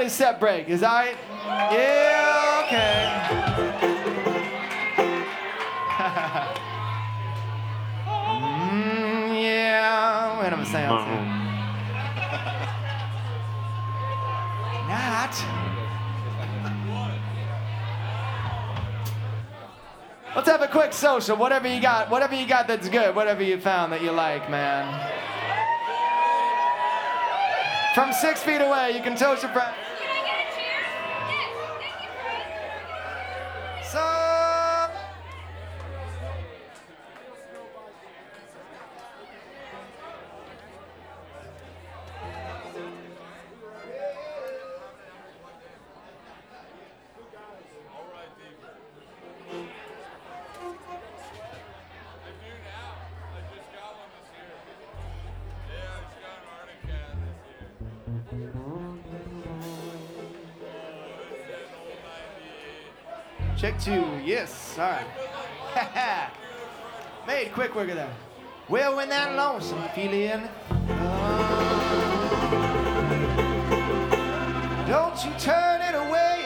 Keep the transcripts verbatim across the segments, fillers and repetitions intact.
everybody's set break. Is that right? Yeah, okay. mm, yeah, wait a minute, sound. Not. Let's have a quick social. Whatever you got, whatever you got that's good, whatever you found that you like, man. From six feet away, you can toast your friend. So. Check two, yes, all right. Made quick work of that. Well, when that lonesome feeling, uh, don't you turn it away.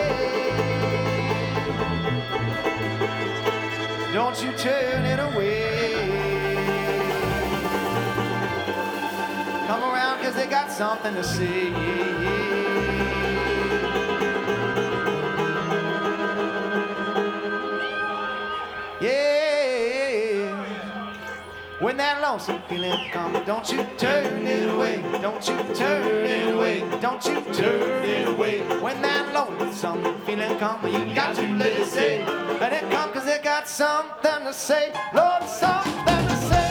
Don't you turn it away. Come around, cause they got something to say. When that lonesome feeling comes, don't you turn it away. Don't you turn it away. Don't you turn it away. When that lonesome feeling comes, you got to let it say. Let it come, cause it got something to say. Lord, something to say.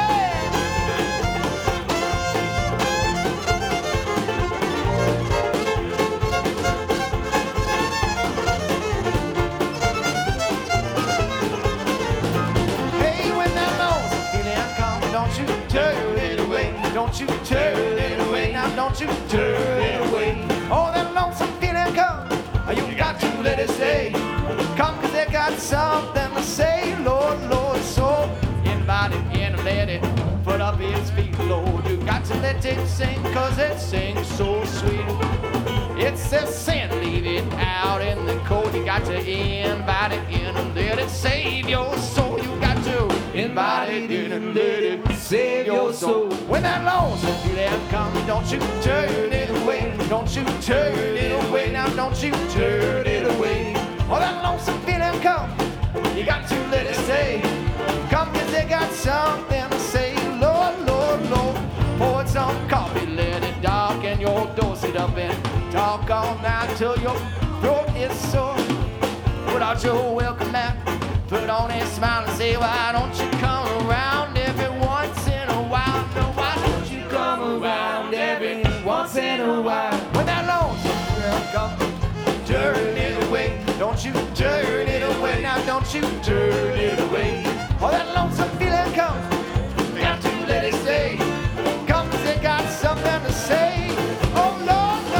Don't you turn it away, now don't you turn it away. Oh, that lonesome feeling come, you got to let it stay. Come, cause they got something to say. Lord, Lord, so invite it in and let it put up its feet, Lord. You got to let it sing, cause it sings so sweet. It says sin, leave it out in the cold. You got to invite it in and let it save your soul. You got to invite it in and let it save your soul. When that lonesome feeling comes, don't you turn it away. Don't you turn it away. Now don't you turn it away. Oh, that lonesome feeling comes, you got to let it stay. Come, cause they got something to say. Lord, Lord, Lord, pour some coffee, let it darken your door. Sit up and talk all night till your throat is sore. Put out your welcome mat, put on a smile and say, why don't you come around every once in a while? No, why don't you come around every once in a while? When that lonesome feeling comes, turn it away. Don't you turn it away. Now don't you turn it away. Oh, that lonesome feeling comes, got to let it stay. Come, cause they got something to say. Oh, Lord, no.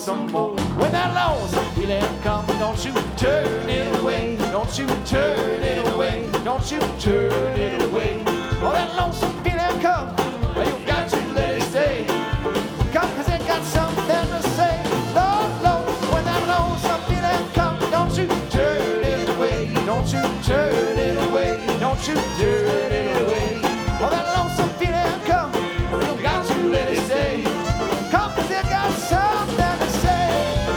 some more. When that lonesome feeling comes, don't you turn it away. Don't you turn it away. Don't you turn it away. Oh, that lonesome feeling comes, you got to let it stay. Come, cause it got something to say. Lord, Lord, when that lonesome feeling comes, don't you turn it away. Don't you turn it away. Don't you turn it away. Oh, that lonesome feeling comes, you got to let it stay. Come, cause it got something to say.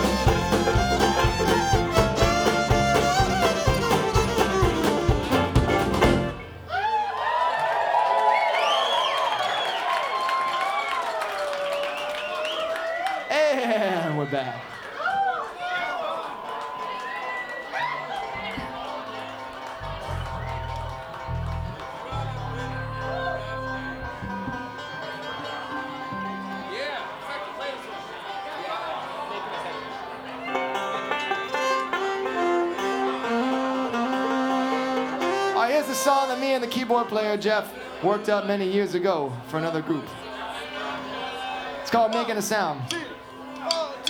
And we're back. Uh, here's the song that me and the keyboard player Jeff worked out many years ago for another group. It's called Making a Sound.